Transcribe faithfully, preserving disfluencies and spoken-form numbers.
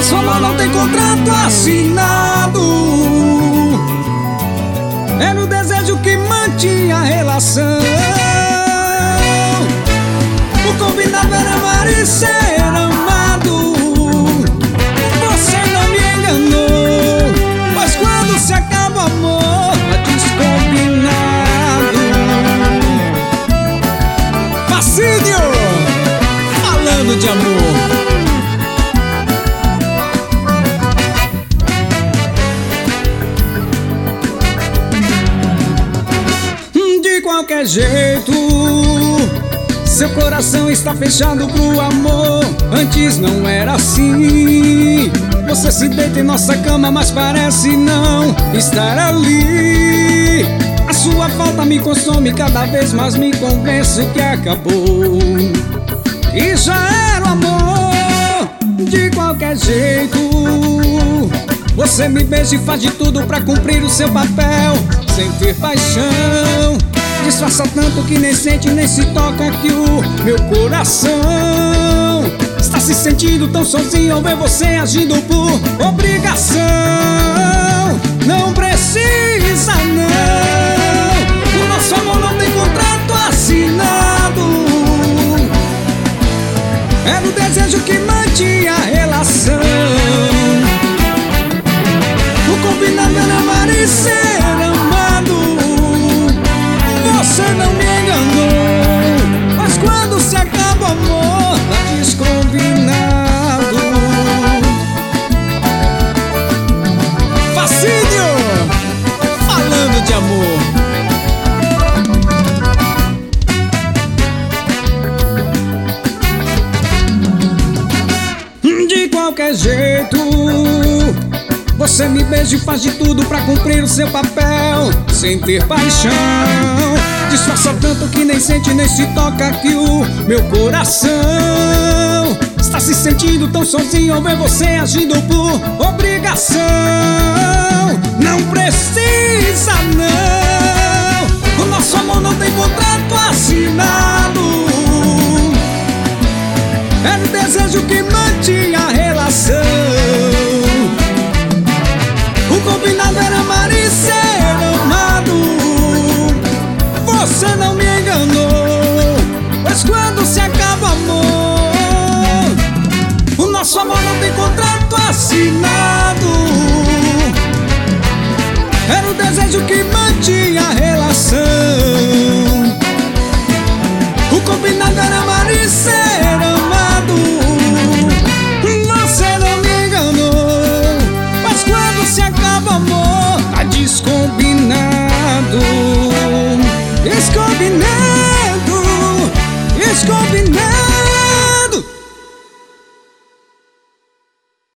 nosso amor não tem contrato assinado. Era o desejo que mantinha a relação. O combinado era amar e ser amado. Você não me enganou, mas quando se acaba o amor é descombinado. Fascínio, falando de amor. De qualquer jeito, seu coração está fechado pro amor. Antes não era assim. Você se deita em nossa cama, mas parece não estar ali. A sua falta me consome, cada vez mais me convenço que acabou. E já era o amor. De qualquer jeito, você me beija e faz de tudo pra cumprir o seu papel, sem ter paixão. Disfarça tanto que nem sente nem se toca, que o meu coração está se sentindo tão sozinho ao ver você agindo por obrigação. Não precisa não, o nosso amor não tem contrato assinado. Era o desejo que mantinha a relação. O combinado era amar e ser amado. Você não me enganou, mas quando se acaba o amor tá descombinado. Fascínio, falando de amor. De qualquer jeito, você me beija e faz de tudo pra cumprir o seu papel, sem ter paixão. Disfarça tanto que nem sente nem se toca, que o meu coração está se sentindo tão sozinho ao ver você agindo por obrigação. Não precisa não, o nosso amor não tem contrato assinado. Era o desejo que mantinha a relação. O combinado era amar e ser amado. Você não me enganou, mas quando se acaba o amor, o nosso amor não tem contrato assinado. Era o desejo que mantinha a relação. O combinado era amar e ser amado. Você não me enganou, mas quando se acaba o amor tá descombinado. Descombinado, descombinado.